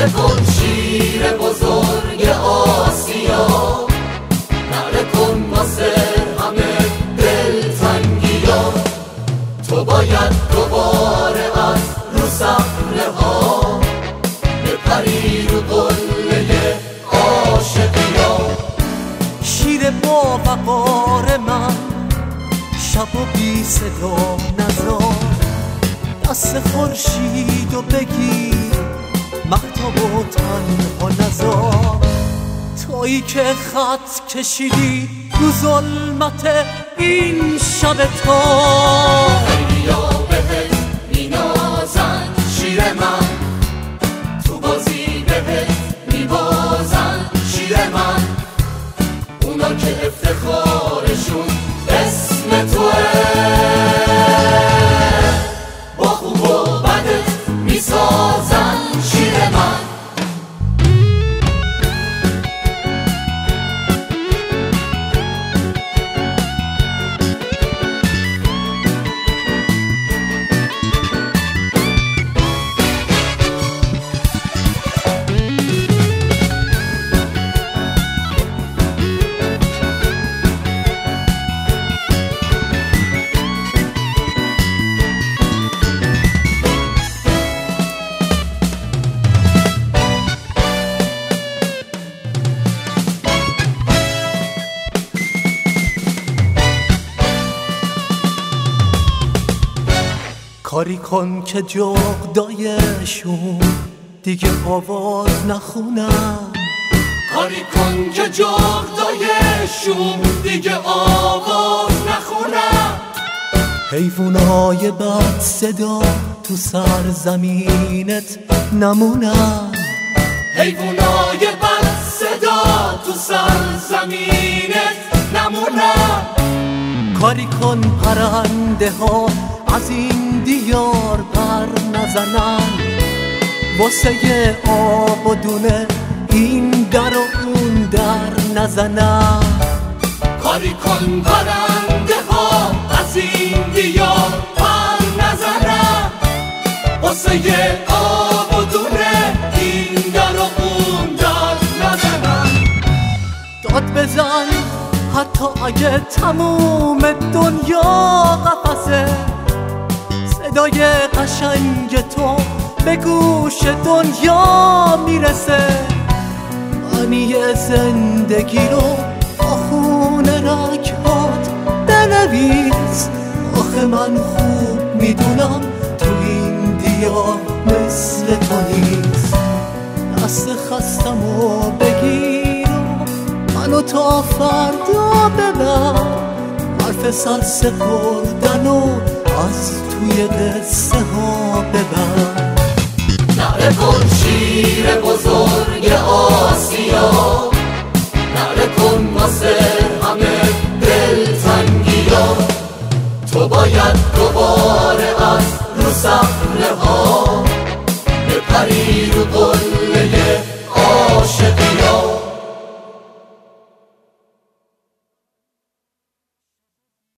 نعره کن شیر بزرگ آسیا، نعره کن واسه همه دلتنگیا. تو باید دوباره از رو صحنه ها بپری رو قله عاشقیا. شیر با وقار من شب و بی صدا نزار، دست خورشید و بگیر مهتاب و تنها نزار. تویی که خط کشیدی رو ظلمت این شب تار. خیلیا بهت مینازن شیر من، تو بازی بهت میبازن شیر من. اونا که افتخارشون اسم توه، با خوب و بدت میسازن شیر من. کاری کن که جغدایشون دیگه آواز نخونن. کاری کن که جغدایشون دیگه آواز نخونن. حیوانای بد صدا تو سرزمینت نمونن. حیوانای بد صدا تو سرزمینت نمونن. کاری کن پرنده ها از این دیار پر نزنن. واسه آب و دونه این در و اون در نزنن. کاری کن پرنده ها از این دیار پر نزنن. واسه آب و دونه این در و اون در نزنن. داد بزن حتی اگه تموم دنیا قفسه، صدای قشنگ تو به گوش دنیا میرسه. معنی زندگی رو با خون رگهات بنویس. آخه من خوب میدونم تو این دیار مثل تو نیست. دست خستمو بگیر و منو تا فردا ببر. حرف سر سپردن و از توی قصه ها ببر. نعره کن شیر بزرگ آسیا، نعره کن واسه همه دلتنگیا. تو باید دوباره از رو صحنه